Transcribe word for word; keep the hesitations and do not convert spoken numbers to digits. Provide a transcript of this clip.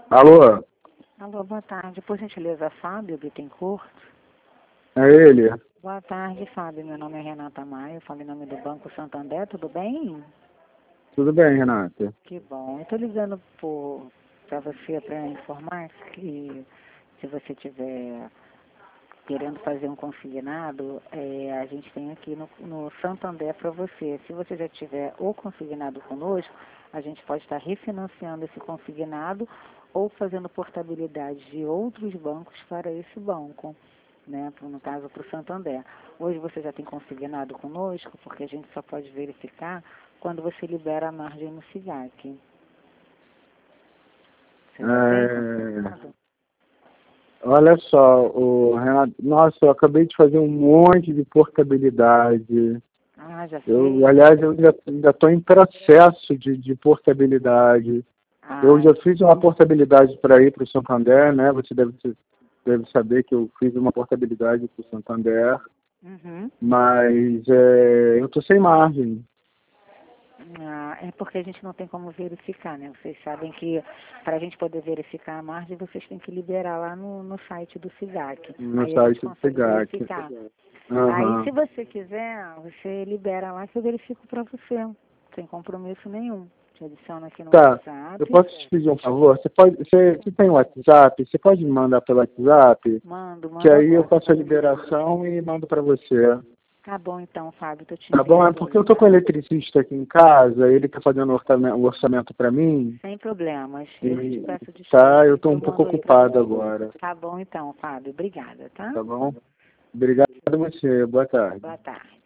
Alô? Alô, boa tarde. Por gentileza, Fábio Bittencourt? É ele? Boa tarde, Fábio. Meu nome é Renata Maia, eu falo em nome do Banco Santander, tudo bem? Tudo bem, Renata? Que bom. Eu estou ligando para você para informar que se você tiver querendo fazer um consignado, é, a gente tem aqui no, no Santander para você. Se você já tiver o consignado conosco, a gente pode estar refinanciando esse consignado ou fazendo portabilidade de outros bancos para esse banco, né? No caso, para o Santander. Hoje você já tem consignado conosco, porque a gente só pode verificar quando você libera a margem no SIGAC. Você já É... tem consignado? Olha só, o Renato, nossa, eu acabei de fazer um monte de portabilidade. Ah, já Eu, fez? aliás, eu ainda estou em processo de, de portabilidade. Eu Ah, já fiz uma portabilidade para ir para o Santander, né? Você deve, deve saber que eu fiz uma portabilidade para o Santander, uhum. mas é, eu estou sem margem. Ah, é porque a gente não tem como verificar, né? Vocês sabem que para a gente poder verificar a margem, vocês têm que liberar lá no, no site do SIGAC. No Aí a gente site do consegue SIGAC. verificar. Aí, se Uhum. você quiser, você libera lá que eu verifico para você, sem compromisso nenhum. Te adiciono aqui no Tá, eu WhatsApp. posso te pedir um favor? Você pode, você, você tem WhatsApp? Você pode me mandar pelo WhatsApp? Mando, Que mando aí eu agora. faço a liberação e mando para você. Tá bom então, Fábio, tô te Tá bom? É enviando porque eu aí, tô com um tá? eletricista aqui em casa, ele tá fazendo o orçamento, o orçamento para mim. Sem problemas. Eu que te E peço tá, desculpas. eu tô Eu um pouco mando aí para ocupado você. agora. Tá bom então, Fábio. Obrigada, tá? Tá bom? Obrigado a você. Boa tarde. Boa tarde.